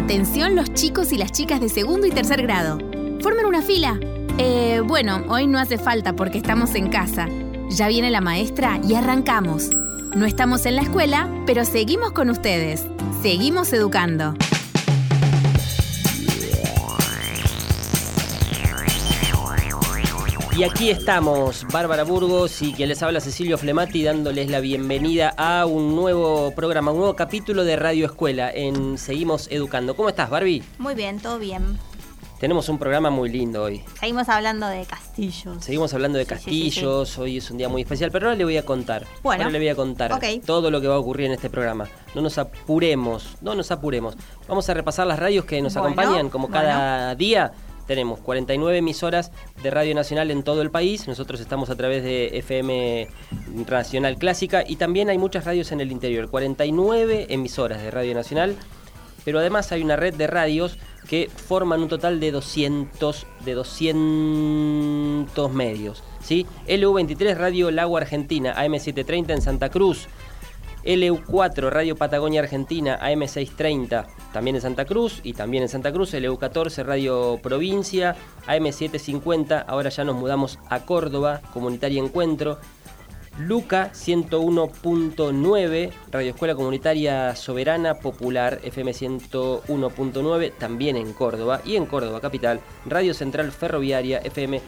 Atención los chicos y las chicas de segundo y tercer grado. Formen una fila. Bueno, hoy no hace falta porque estamos en casa. Ya viene la maestra y arrancamos. No estamos en la escuela, pero seguimos con ustedes. Seguimos educando. Y aquí estamos, Bárbara Burgos y quien les habla Cecilio Flemati, dándoles la bienvenida a un nuevo programa, un nuevo capítulo de Radio Escuela en Seguimos Educando. ¿Cómo estás, Barbie? Muy bien, todo bien. Tenemos un programa muy lindo hoy. Seguimos hablando de castillos. Seguimos hablando de castillos, sí. Hoy es un día muy especial, pero ahora le voy a contar. Bueno. Ahora le voy a contar todo lo que va a ocurrir en este programa. No nos apuremos. Vamos a repasar las radios que nos acompañan como cada día. Tenemos 49 emisoras de Radio Nacional en todo el país. Nosotros estamos a través de FM Nacional Clásica y también hay muchas radios en el interior. 49 emisoras de Radio Nacional, pero además hay una red de radios que forman un total de 200 medios, ¿sí? LU23 Radio Lago Argentina, AM730 en Santa Cruz. LU4 Radio Patagonia Argentina, AM630 también en Santa Cruz y también en Santa Cruz. LU14 Radio Provincia, AM750, ahora ya nos mudamos a Córdoba, Comunitaria Encuentro. Luca 101.9 Radio Escuela Comunitaria Soberana Popular, FM 101.9 también en Córdoba. Y en Córdoba capital, Radio Central Ferroviaria, FM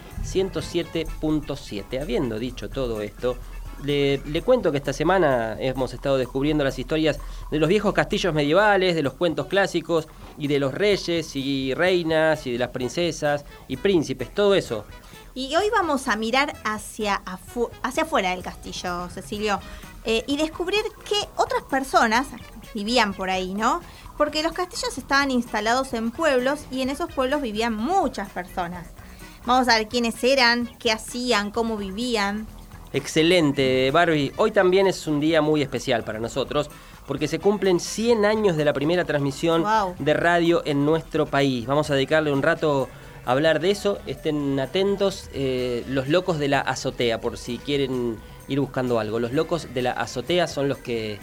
107.7. Habiendo dicho todo esto, le cuento que esta semana hemos estado descubriendo las historias de los viejos castillos medievales, de los cuentos clásicos y de los reyes y reinas y de las princesas y príncipes, todo eso. Y hoy vamos a mirar hacia afuera del castillo, Cecilio, y descubrir que otras personas vivían por ahí, ¿no? Porque los castillos estaban instalados en pueblos y en esos pueblos vivían muchas personas. Vamos a ver quiénes eran, qué hacían, cómo vivían. Excelente, Barbie. Hoy también es un día muy especial para nosotros porque se cumplen 100 años de la primera transmisión de radio en nuestro país. Vamos a dedicarle un rato a hablar de eso. Estén atentos, los locos de la azotea, por si quieren ir buscando algo. Los locos de la azotea son los que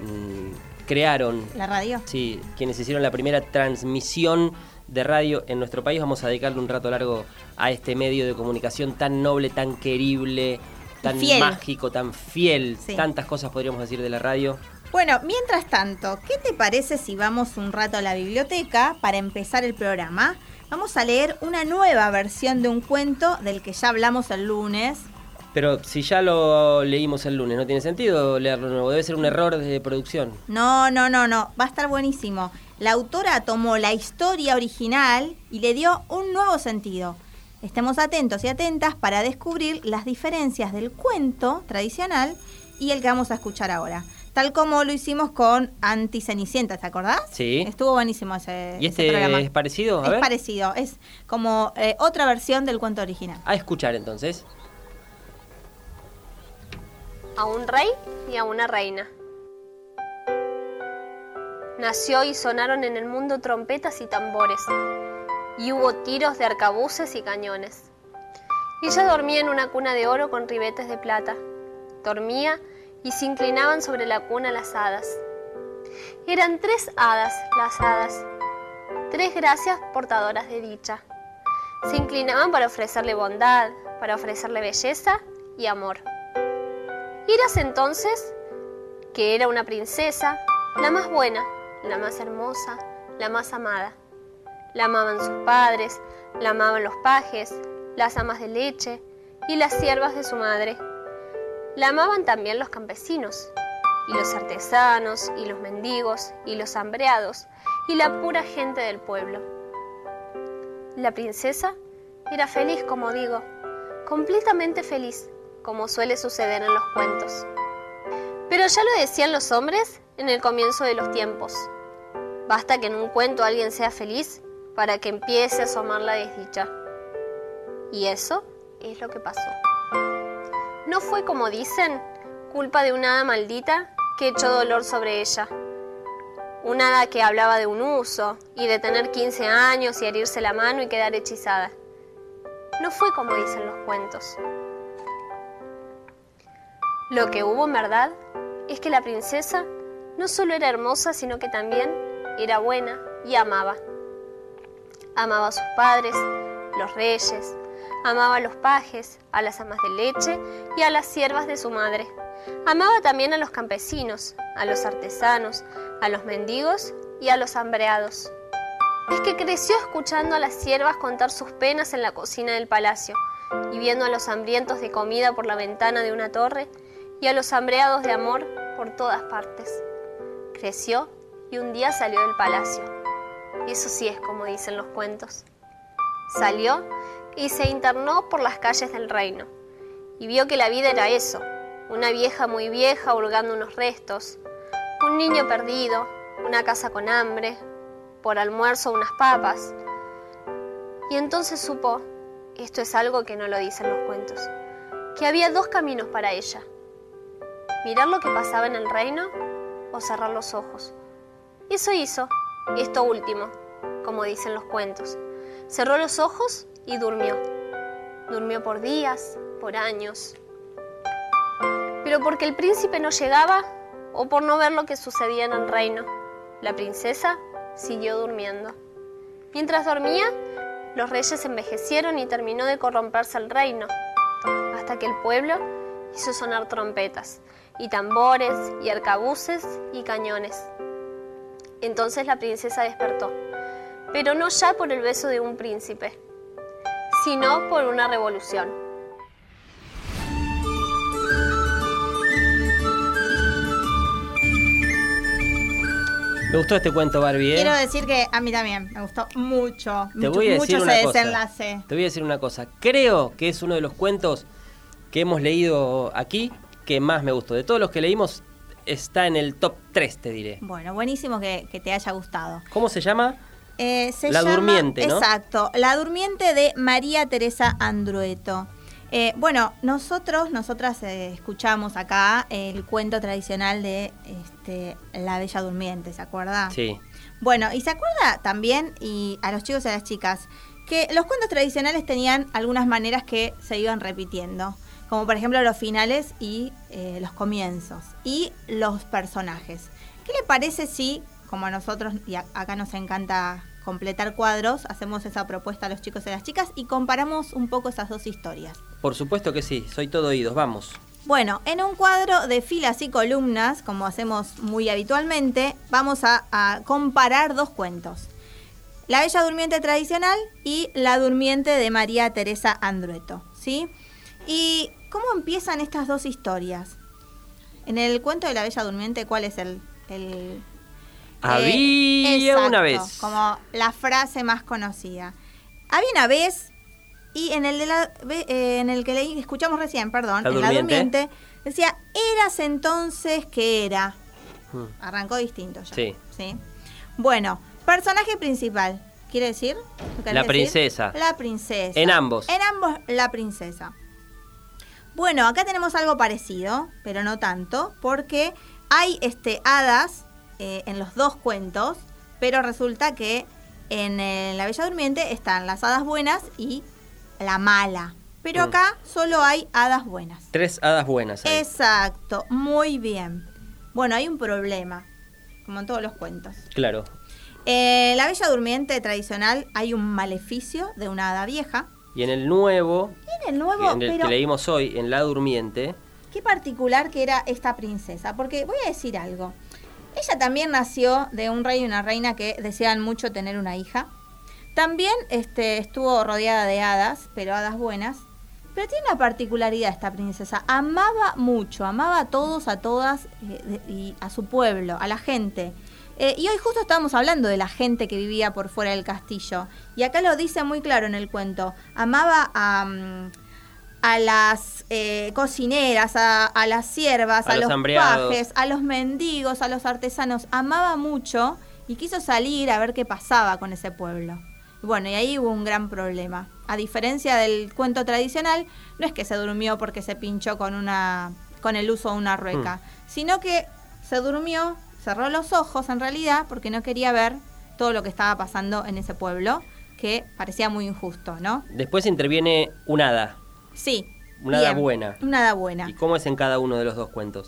crearon la radio. Sí, quienes hicieron la primera transmisión de radio en nuestro país. Vamos a dedicarle un rato largo a este medio de comunicación tan noble, tan querible, tan mágico, tan fiel. Sí. Tantas cosas podríamos decir de la radio. Bueno, mientras tanto, ¿qué te parece si vamos un rato a la biblioteca para empezar el programa? Vamos a leer una nueva versión de un cuento del que ya hablamos el lunes. Pero si ya lo leímos el lunes, no tiene sentido leerlo nuevo. Debe ser un error de producción. No. Va a estar buenísimo. La autora tomó la historia original y le dio un nuevo sentido. Estemos atentos y atentas para descubrir las diferencias del cuento tradicional y el que vamos a escuchar ahora. Tal como lo hicimos con Anticenicienta, ¿te acordás? Sí. Estuvo buenísimo ese ¿Y este programa. Es parecido? Es parecido, es como otra versión del cuento original. A escuchar entonces. A un rey y a una reina. Nació y sonaron en el mundo trompetas y tambores. Y hubo tiros de arcabuces y cañones. Ella dormía en una cuna de oro con ribetes de plata. Dormía y se inclinaban sobre la cuna las hadas. Eran 3 hadas las hadas, 3 gracias portadoras de dicha. Se inclinaban para ofrecerle bondad, para ofrecerle belleza y amor. Érase entonces que era una princesa, la más buena, la más hermosa, la más amada. La amaban sus padres, la amaban los pajes, las amas de leche y las siervas de su madre. La amaban también los campesinos, y los artesanos, y los mendigos, y los hambreados, y la pura gente del pueblo. La princesa era feliz, como digo, completamente feliz, como suele suceder en los cuentos. Pero ya lo decían los hombres en el comienzo de los tiempos. Basta que en un cuento alguien sea feliz para que empiece a asomar la desdicha. Y eso es lo que pasó. No fue, como dicen, culpa de una hada maldita que echó dolor sobre ella. Una hada que hablaba de un uso y de tener 15 años y herirse la mano y quedar hechizada. No fue como dicen los cuentos. Lo que hubo en verdad es que la princesa no solo era hermosa, sino que también era buena, y amaba. Amaba a sus padres, los reyes, amaba a los pajes, a las amas de leche y a las siervas de su madre. Amaba también a los campesinos, a los artesanos, a los mendigos y a los hambreados. Es que creció escuchando a las siervas contar sus penas en la cocina del palacio y viendo a los hambrientos de comida por la ventana de una torre y a los hambreados de amor por todas partes. Creció y un día salió del palacio. Eso sí es como dicen los cuentos. Salió y se internó por las calles del reino y vio que la vida era eso: una vieja muy vieja hurgando unos restos, un niño perdido, una casa con hambre, por almuerzo unas papas. Y entonces supo, esto es algo que no lo dicen los cuentos, que había dos caminos para ella: mirar lo que pasaba en el reino o cerrar los ojos. Eso hizo, esto último, como dicen los cuentos. Cerró los ojos y durmió. Durmió por días, por años. Pero porque el príncipe no llegaba o por no ver lo que sucedía en el reino, la princesa siguió durmiendo. Mientras dormía, los reyes envejecieron y terminó de corromperse el reino, hasta que el pueblo hizo sonar trompetas, y tambores, y arcabuces, y cañones. Entonces la princesa despertó, pero no ya por el beso de un príncipe, sino por una revolución. Me gustó este cuento, Barbie, ¿eh? Quiero decir que a mí también me gustó mucho. Te voy a decir mucho una ese cosa. desenlace. Te voy a decir una cosa. Creo que es uno de los cuentos que hemos leído aquí que más me gustó. De todos los que leímos, está en el top 3, te diré. Bueno, buenísimo que te haya gustado. ¿Cómo se llama? Se La llama, Durmiente, ¿no? Exacto, La Durmiente de María Teresa Andrueto. Bueno, nosotras escuchamos acá el cuento tradicional de La Bella Durmiente, ¿se acuerda? Sí. Bueno, y se acuerda también, y a los chicos y a las chicas, que los cuentos tradicionales tenían algunas maneras que se iban repitiendo, como por ejemplo los finales y los comienzos, y los personajes. ¿Qué le parece si, como a nosotros, y acá nos encanta completar cuadros, hacemos esa propuesta a los chicos y a las chicas y comparamos un poco esas dos historias? Por supuesto que sí, soy todo oídos, vamos. Bueno, en un cuadro de filas y columnas, como hacemos muy habitualmente, vamos a comparar dos cuentos: La Bella Durmiente tradicional y La Durmiente de María Teresa Andrueto, ¿sí? ¿Y cómo empiezan estas dos historias? En el cuento de La Bella Durmiente, ¿cuál es el Había exacto, una vez. como la frase más conocida. Había una vez, y en el en el que escuchamos recién, perdón, en La Durmiente, decía, eras entonces que era. Arrancó distinto ya. Sí. ¿Sí? Bueno, personaje principal, ¿quiere decir? La princesa. La princesa. En ambos. En ambos, la princesa. Bueno, acá tenemos algo parecido, pero no tanto, porque hay hadas en los dos cuentos, pero resulta que en La Bella Durmiente están las hadas buenas y la mala. Pero acá solo hay hadas buenas. 3 hadas buenas ahí. Exacto, muy bien. Bueno, hay un problema, como en todos los cuentos. Claro. La Bella Durmiente tradicional hay un maleficio de una hada vieja. Y en el nuevo, En el que leímos hoy, en La Durmiente, qué particular que era esta princesa, porque voy a decir algo. Ella también nació de un rey y una reina que deseaban mucho tener una hija. También estuvo rodeada de hadas, pero hadas buenas. Pero tiene una particularidad esta princesa. Amaba mucho, amaba a todos, a todas, y a su pueblo, a la gente. Y hoy justo estábamos hablando de la gente que vivía por fuera del castillo. Y acá lo dice muy claro en el cuento. Amaba a las cocineras, a las siervas, a los pajes, a los mendigos, a los artesanos. Amaba mucho y quiso salir a ver qué pasaba con ese pueblo. Bueno, y ahí hubo un gran problema. A diferencia del cuento tradicional, no es que se durmió porque se pinchó con el uso de una rueca, sino que se durmió, cerró los ojos en realidad, porque no quería ver todo lo que estaba pasando en ese pueblo, que parecía muy injusto, ¿no? después interviene un hada. Sí. Una hada buena. Una hada buena. ¿Y cómo es en cada uno de los dos cuentos?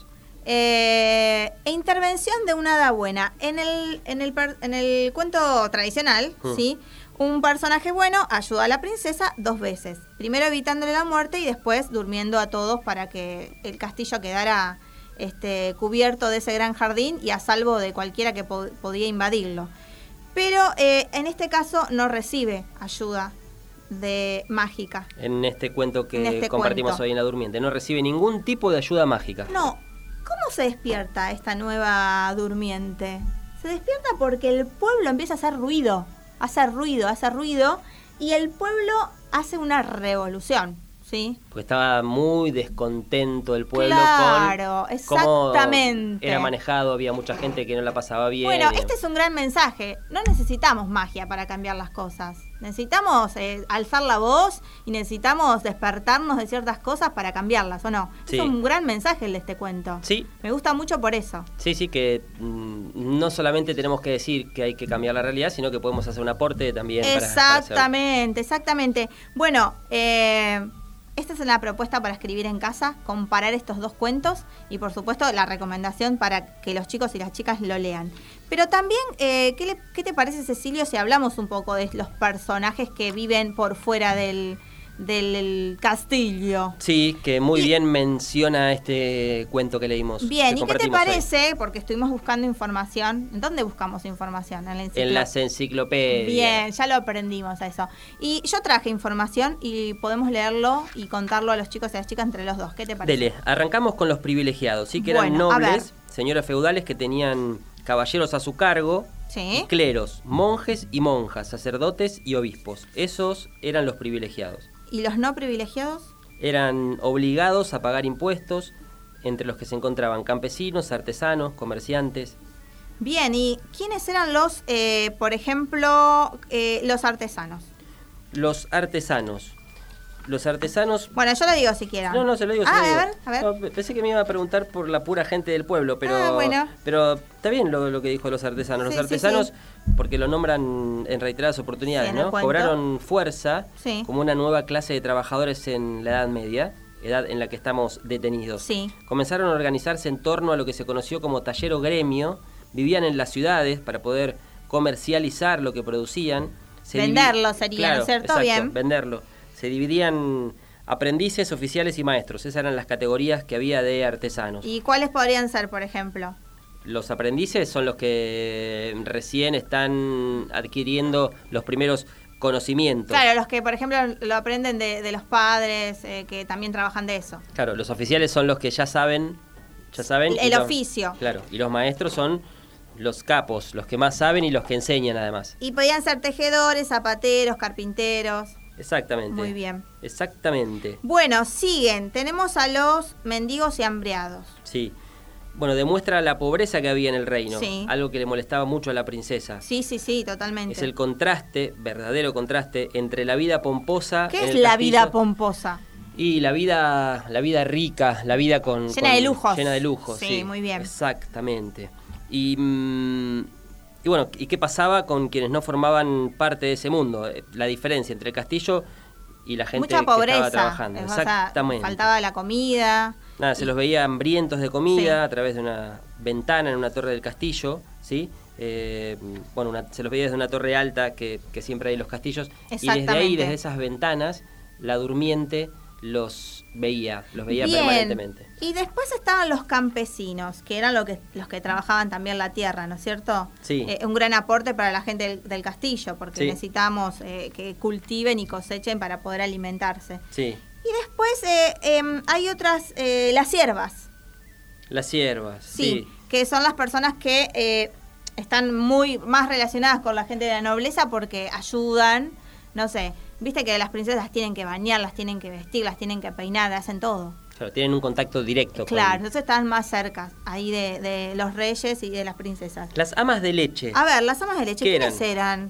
E intervención de una hada buena. En el cuento tradicional, ¿sí? Un personaje bueno ayuda a la princesa 2 veces. Primero evitándole la muerte y después durmiendo a todos para que el castillo quedara cubierto de ese gran jardín y a salvo de cualquiera que podía invadirlo. Pero en este caso no recibe ayuda mágica. En este cuento que compartimos hoy en La Durmiente, no recibe ningún tipo de ayuda mágica. No. ¿Cómo se despierta esta nueva durmiente? Se despierta porque el pueblo empieza a hacer ruido, y el pueblo hace una revolución, ¿sí? Porque estaba muy descontento el pueblo con cómo exactamente. era manejado, había mucha gente que no la pasaba bien. Bueno, este es un gran mensaje. No necesitamos magia para cambiar las cosas. Necesitamos alzar la voz y necesitamos despertarnos de ciertas cosas para cambiarlas, ¿o no? Sí. Es un gran mensaje el de este cuento. Sí. Me gusta mucho por eso. Sí, que no solamente tenemos que decir que hay que cambiar la realidad, sino que podemos hacer un aporte también. Exactamente. Bueno, esta es una propuesta para escribir en casa, comparar estos 2 cuentos y por supuesto la recomendación para que los chicos y las chicas lo lean. Pero también, ¿qué te parece, Cecilio, si hablamos un poco de los personajes que viven por fuera del castillo? Sí, que muy bien menciona este cuento que leímos. Bien, ¿y qué te parece? Hoy. Porque estuvimos buscando información. ¿En dónde buscamos información? En las enciclopedias. Bien, ya lo aprendimos a eso. Y yo traje información y podemos leerlo y contarlo a los chicos y a las chicas entre los dos. ¿Qué te parece? Dele, arrancamos con los privilegiados, ¿sí? Que eran nobles, señoras feudales que tenían caballeros a su cargo, ¿sí? Y cleros, monjes y monjas, sacerdotes y obispos. Esos eran los privilegiados. ¿Y los no privilegiados? Eran obligados a pagar impuestos, entre los que se encontraban campesinos, artesanos, comerciantes. Bien, ¿y quiénes eran por ejemplo, los artesanos? Los artesanos. Bueno, yo lo digo si quieren. No, se lo digo. A ver. No, pensé que me iba a preguntar por la pura gente del pueblo, pero bueno. Pero está bien lo que dijo los artesanos. Los artesanos, porque lo nombran en reiteradas oportunidades, ¿no? Cobraron fuerza como una nueva clase de trabajadores en la Edad Media, edad en la que estamos detenidos. Sí. Comenzaron a organizarse en torno a lo que se conoció como taller o gremio, vivían en las ciudades para poder comercializar lo que producían. Venderlo sería, ¿no es cierto? Exacto, bien. Venderlo. Se dividían aprendices, oficiales y maestros. Esas eran las categorías que había de artesanos. ¿Y cuáles podrían ser, por ejemplo? Los aprendices son los que recién están adquiriendo los primeros conocimientos. Claro, los que, por ejemplo, lo aprenden de los padres, que también trabajan de eso. Claro, los oficiales son los que ya saben. El oficio. Claro, y los maestros son los capos, los que más saben y los que enseñan además. Y podían ser tejedores, zapateros, carpinteros. Exactamente. Muy bien. Exactamente. Bueno, siguen. Tenemos a los mendigos y hambriados. Sí. Bueno, demuestra la pobreza que había en el reino. Sí. Algo que le molestaba mucho a la princesa. Sí, totalmente. Es el contraste, verdadero contraste, entre la vida pomposa. ¿Qué es la vida pomposa? Y la vida rica, la vida llena de lujos. Llena de lujos, sí. Muy bien. Exactamente. Y bueno, ¿y qué pasaba con quienes no formaban parte de ese mundo? La diferencia entre el castillo y la gente mucha pobreza, que estaba trabajando. Exactamente. Faltaba la comida. Nada, se los veía hambrientos de comida a través de una ventana en una torre del castillo, ¿sí? Bueno, se los veía desde una torre alta que siempre hay en los castillos. Y desde ahí, desde esas ventanas, la durmiente los veía Bien. Permanentemente. Y después estaban los campesinos, que eran los que trabajaban también la tierra, ¿no es cierto? Sí. Un gran aporte para la gente del castillo, porque necesitamos que cultiven y cosechen para poder alimentarse. Sí. Y después hay otras, las siervas. Las siervas, sí. Que son las personas que están muy más relacionadas con la gente de la nobleza porque ayudan, no sé. Viste que las princesas tienen que bañarlas, tienen que vestirlas, tienen que peinar, hacen todo. Claro, tienen un contacto directo. Claro, entonces están más cerca ahí de los reyes y de las princesas. Las amas de leche. A ver, las amas de leche, ¿quiénes eran?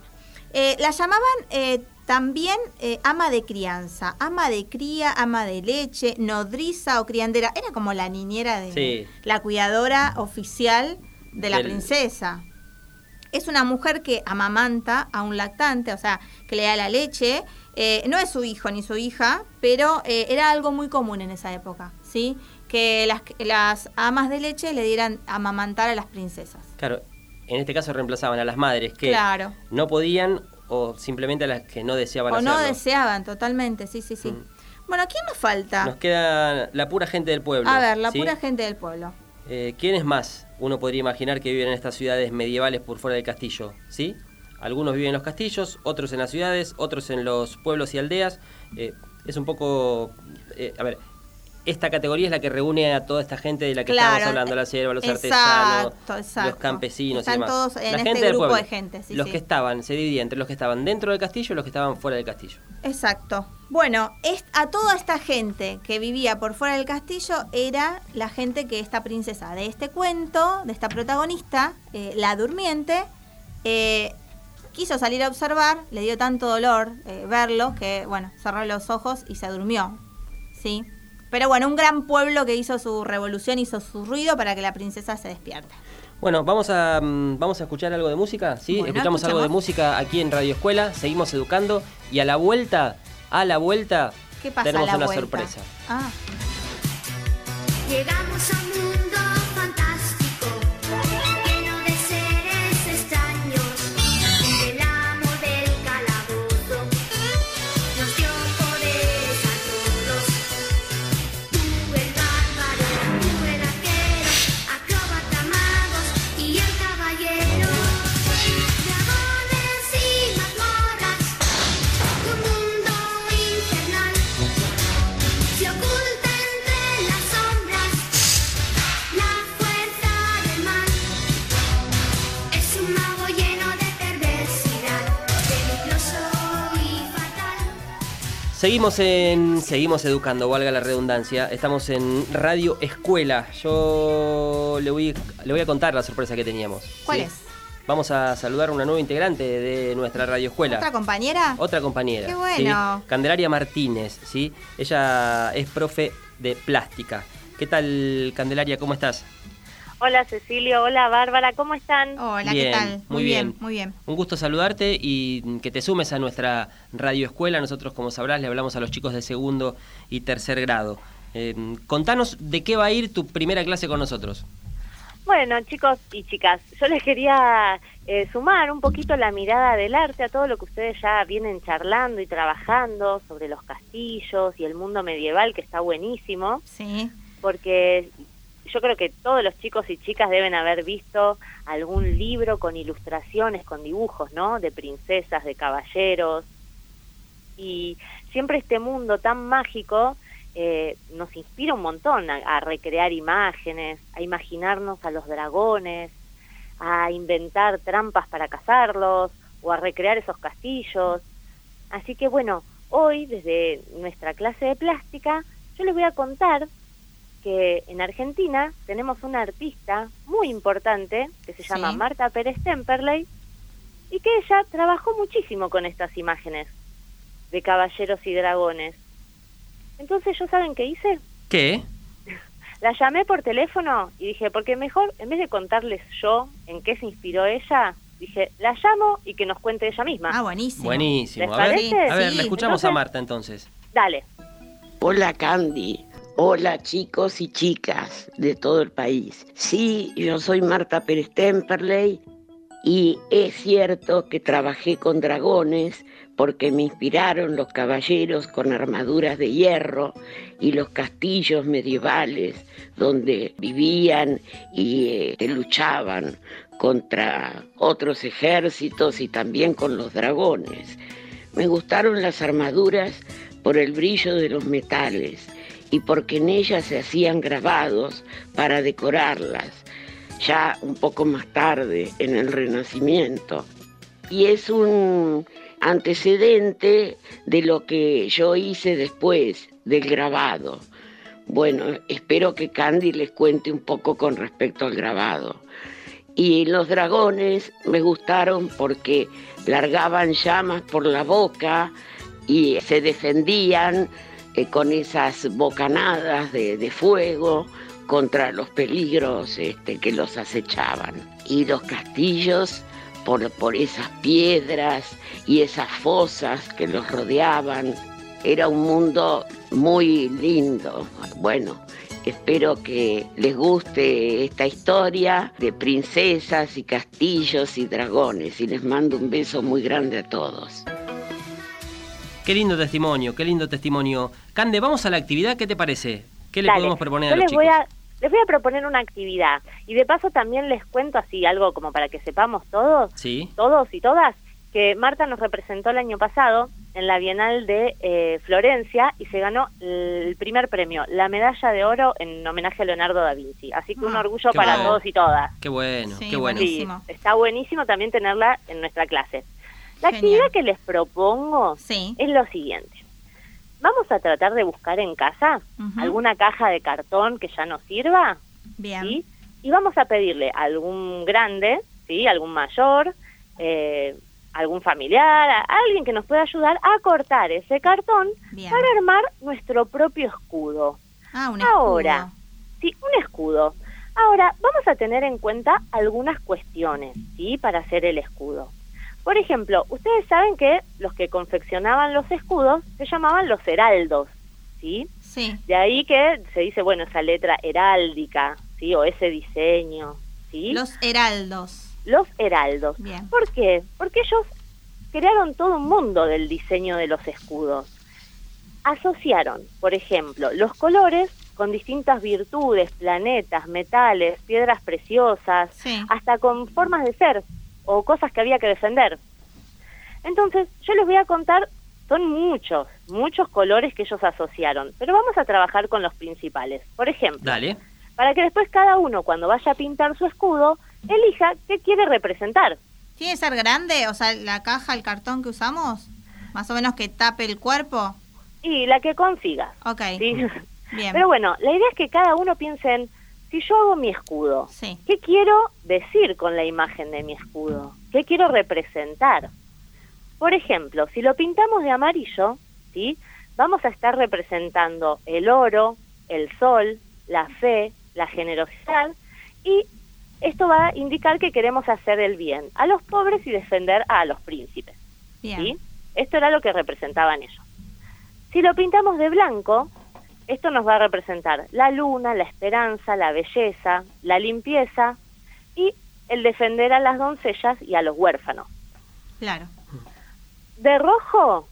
Las llamaban también ama de crianza, ama de cría, ama de leche, nodriza o criandera. Era como la niñera la cuidadora oficial de la princesa. Es una mujer que amamanta a un lactante, o sea, que le da la leche. No es su hijo ni su hija, pero era algo muy común en esa época, ¿sí? que las amas de leche le dieran a amamantar a las princesas. Claro, en este caso reemplazaban a las madres que Claro. no podían o simplemente a las que no deseaban O hacerlo. no deseaban, totalmente, sí. Bueno, ¿quién nos falta? Nos queda la pura gente del pueblo. A ver, la ¿sí? pura gente del pueblo. ¿Quiénes más uno podría imaginar que viven en estas ciudades medievales por fuera del castillo? ¿Sí? Algunos viven en los castillos, otros en las ciudades, otros en los pueblos y aldeas. Es un poco... a ver, esta categoría es la que reúne a toda esta gente de la que estamos hablando, la sierva, los artesanos, los campesinos. Están y demás. todos en la este gente del grupo pueblo. de gente. Sí, los que estaban, se dividía entre los que estaban dentro del castillo y los que estaban fuera del castillo. Exacto. Bueno, a toda esta gente que vivía por fuera del castillo era la gente que esta princesa de este cuento, de esta protagonista, la durmiente, quiso salir a observar, le dio tanto dolor verlo que, bueno, cerró los ojos y se durmió, ¿sí? Pero bueno, un gran pueblo que hizo su revolución, hizo su ruido para que la princesa se despierte. Bueno, vamos a escuchar algo de música, ¿sí? Bueno, escuchamos algo de música aquí en Radio Escuela, seguimos educando y a la vuelta, ¿Qué pasa tenemos a la una vuelta? sorpresa. Llegamos a un mundo fantástico, lleno de seres extraños. El amo del calabozo nos dio poderes a todos. Tú el bárbaro, tú el arquero, acróbata, magos y el caballero. Dragones y mazmorras, tu mundo infernal se oculta entre las sombras. La fuerza del mal es un mago lleno de perversidad, peligroso y fatal. Seguimos educando, valga la redundancia. Estamos en Radio Escuela. Yo le voy a contar la sorpresa que teníamos. ¿Cuál ¿sí? es? Vamos a saludar a una nueva integrante de nuestra Radio Escuela. ¿Otra compañera? Otra compañera. Qué bueno. ¿sí? Candelaria Martínez, ¿sí? Ella es profe de plástica. ¿Qué tal, Candelaria? ¿Cómo estás? Hola Cecilio, hola Bárbara, ¿cómo están? Hola, Bien, ¿qué tal? muy bien. Muy bien. Un gusto saludarte y que te sumes a nuestra Radio Escuela. Nosotros, como sabrás, le hablamos a los chicos de segundo y tercer grado. Contanos de qué va a ir tu primera clase con nosotros. Bueno, chicos y chicas, yo les quería sumar un poquito la mirada del arte a todo lo que ustedes ya vienen charlando y trabajando sobre los castillos y el mundo medieval, que está buenísimo, Sí. porque yo creo que todos los chicos y chicas deben haber visto algún libro con ilustraciones, con dibujos, ¿no? De princesas, de caballeros, y siempre este mundo tan mágico nos inspira un montón a recrear imágenes, a imaginarnos a los dragones, a inventar trampas para cazarlos o a recrear esos castillos. Así que bueno, hoy desde nuestra clase de plástica yo les voy a contar que en Argentina tenemos una artista muy importante que se llama Sí. Marta Pérez Temperley y que ella trabajó muchísimo con estas imágenes de caballeros y dragones. Entonces, ¿yo saben qué hice? ¿Qué? La llamé por teléfono y dije, porque mejor, en vez de contarles yo en qué se inspiró ella, dije, la llamo y que nos cuente ella misma. Ah, buenísimo. Buenísimo. ¿Les A ver, parece? a ver, Sí. la escuchamos Entonces- a Marta entonces. Dale. Hola Candy, hola chicos y chicas de todo el país. Sí, yo soy Marta Pérez Temperley y es cierto que trabajé con dragones porque me inspiraron los caballeros con armaduras de hierro y los castillos medievales donde vivían y luchaban contra otros ejércitos y también con los dragones. Me gustaron las armaduras por el brillo de los metales y porque en ellas se hacían grabados para decorarlas, ya un poco más tarde, en el Renacimiento. Y es un antecedente de lo que yo hice después del grabado. Bueno, espero que Candy les cuente un poco con respecto al grabado. Y los dragones me gustaron porque largaban llamas por la boca y se defendían con esas bocanadas de fuego contra los peligros que los acechaban. Y los castillos por esas piedras y esas fosas que los rodeaban. Era un mundo muy lindo. Bueno, Espero que les guste esta historia de princesas y castillos y dragones. Y les mando un beso muy grande a todos. Qué lindo testimonio, qué lindo testimonio. Cande, vamos a la actividad, ¿qué te parece? ¿Qué le Dale, podemos proponer yo a los chicos? Les voy a proponer una actividad. Y de paso también les cuento así algo como para que sepamos todos Sí. y todas, que Marta nos representó el año pasado en la Bienal de Florencia y se ganó el primer premio, la medalla de oro en homenaje a Leonardo da Vinci. Así que un orgullo qué para bueno. todos y todas. Qué bueno, Sí, qué bueno. buenísimo. Sí, está buenísimo también tenerla en nuestra clase. La Genial. actividad que les propongo Sí. es lo siguiente. Vamos a tratar de buscar en casa Ujú. alguna caja de cartón que ya nos sirva, Bien. ¿sí? Y vamos a pedirle a algún grande, ¿sí? Algún mayor, algún familiar, a alguien que nos pueda ayudar a cortar ese cartón Bien. para armar nuestro propio escudo. Ah, un Ahora, escudo. sí, un escudo. Ahora, vamos a tener en cuenta algunas cuestiones, ¿sí? Para hacer el escudo. Por ejemplo, ustedes saben que los que confeccionaban los escudos se llamaban los heraldos, ¿sí? Sí. De ahí que se dice, bueno, esa letra heráldica, ¿sí? O ese diseño, ¿sí? Los heraldos. Los heraldos. Bien. ¿Por qué? Porque ellos crearon todo un mundo del diseño de los escudos. Asociaron, por ejemplo, los colores con distintas virtudes, planetas, metales, piedras preciosas, Sí. hasta con formas de ser o cosas que había que defender. Entonces, yo les voy a contar, son muchos colores que ellos asociaron, pero vamos a trabajar con los principales. Por ejemplo, Dale. para que después cada uno, cuando vaya a pintar su escudo, elija qué quiere representar. ¿Tiene que ser grande? O sea, la caja, el cartón que usamos, más o menos que tape el cuerpo. Y la que consigas. Ok. ¿sí? Bien. Pero bueno, la idea es que cada uno piense en, si yo hago mi escudo, Sí. ¿qué quiero decir con la imagen de mi escudo? ¿Qué quiero representar? Por ejemplo, si lo pintamos de amarillo, ¿sí? Vamos a estar representando el oro, el sol, la fe, la generosidad, y esto va a indicar que queremos hacer el bien a los pobres y defender a los príncipes. Bien. ¿sí? Esto era lo que representaban ellos. Si lo pintamos de blanco, esto nos va a representar la luna, la esperanza, la belleza, la limpieza y el defender a las doncellas y a los huérfanos. Claro. De rojo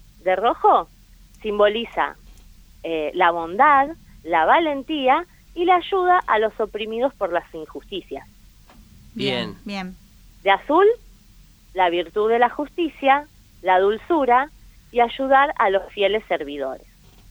simboliza la bondad, la valentía y la ayuda a los oprimidos por las injusticias. Bien. Bien. De azul, la virtud de la justicia, la dulzura y ayudar a los fieles servidores.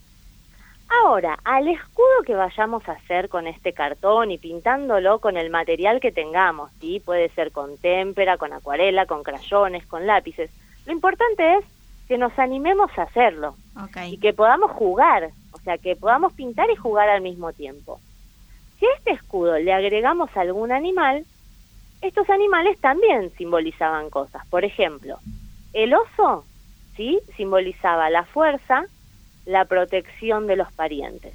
Ahora, al escudo que vayamos a hacer con este cartón y pintándolo con el material que tengamos, ¿sí? Puede ser con témpera, con acuarela, con crayones, con lápices. Lo importante es que nos animemos a hacerlo Ok. y que podamos jugar, o sea, que podamos pintar y jugar al mismo tiempo. Si a este escudo le agregamos algún animal, estos animales también simbolizaban cosas. Por ejemplo, el oso, ¿sí? Simbolizaba la fuerza, la protección de los parientes.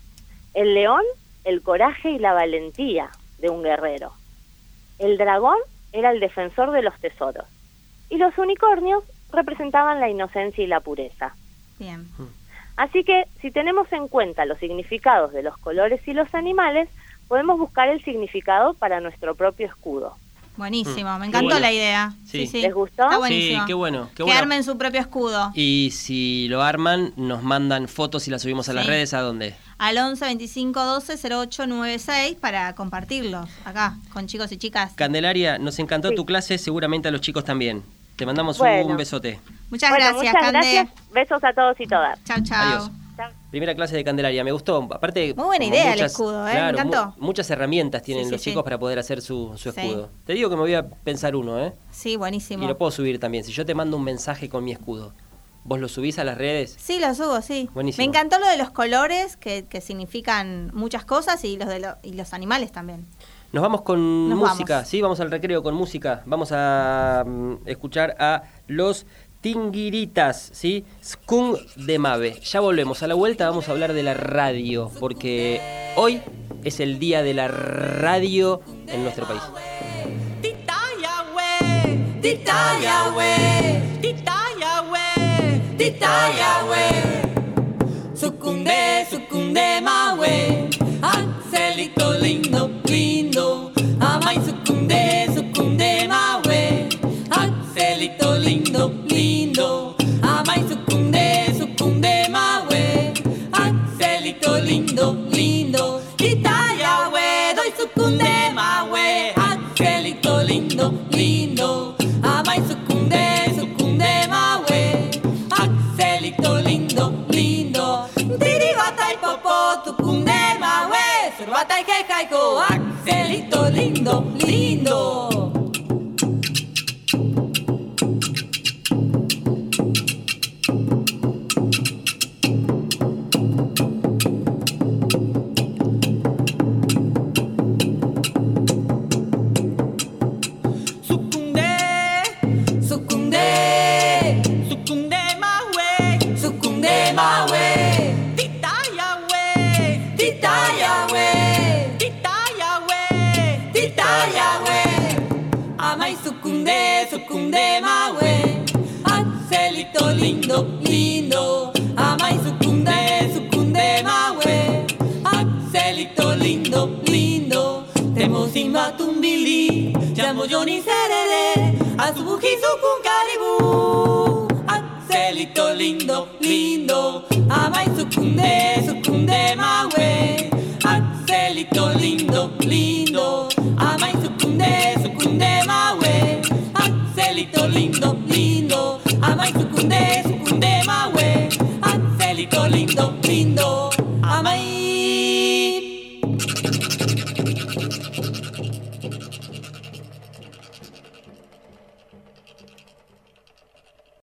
El león, el coraje y la valentía de un guerrero. El dragón era el defensor de los tesoros. Y los unicornios representaban la inocencia y la pureza. Bien. Así que, si tenemos en cuenta los significados de los colores y los animales, podemos buscar el significado para nuestro propio escudo. Buenísimo. Me Qué encantó bueno. la idea. Sí. ¿Les gustó? Está Sí, buenísimo. qué bueno, qué Que bueno. armen su propio escudo. Y si lo arman, nos mandan fotos y las subimos a las Sí. redes, ¿a dónde? Al 11 25 12 08 96 para compartirlos acá con chicos y chicas. Candelaria, nos encantó Sí. tu clase, seguramente a los chicos también. Te mandamos Bueno. un besote. Muchas Bueno, gracias, muchas Cande. gracias. Besos a todos y todas. Chau, chau. Adiós. Chao. Primera clase de Candelaria, me gustó. Aparte, Muy buena como idea el escudo, me encantó. Muchas herramientas tienen Sí, sí, los sí. chicos para poder hacer su Sí. escudo. Te digo que me voy a pensar uno, ¿eh? Sí, buenísimo. Y lo puedo subir también. Si yo te mando un mensaje con mi escudo, ¿vos lo subís a las redes? Sí, lo subo, sí. Buenísimo. Me encantó lo de los colores que significan muchas cosas y y los animales también. Nos vamos con Nos música, vamos. sí, vamos al recreo con música. Vamos a escuchar a los Tinguiritas, ¿sí? Skunk de Mave. Ya volvemos. A la vuelta vamos a hablar de la radio, porque hoy es el día de la radio en nuestro país. Tita Yahweh, Tita Yahweh, Tita Yahweh, Tita Yahweh. Sukunde, sukunde mawe, Axelito lindo, lindo, amai sucunde mawe. Axelito lindo, lindo, amai sucunde mawe. Axelito lindo, lindo, titaya we, doy sucunde mawe. Axelito lindo, lindo, amai sucunde mawe. Axelito lindo, lindo, tiribata y popo tucunde mawe. Surbata y quecaiko, Axelito lindo, lindo. Sucunde mawe, Axelito lindo, lindo, amai sucunde mawe, Axelito lindo, lindo, temo simba tumbili, llamo Johnny serere, asubuji sucun caribu, Axelito lindo, lindo, amai sucunde mawe, Axelito lindo, lindo, amai sucunde mawe. Axelito lindo, lindo, amai sucunde mawe. Axelito lindo,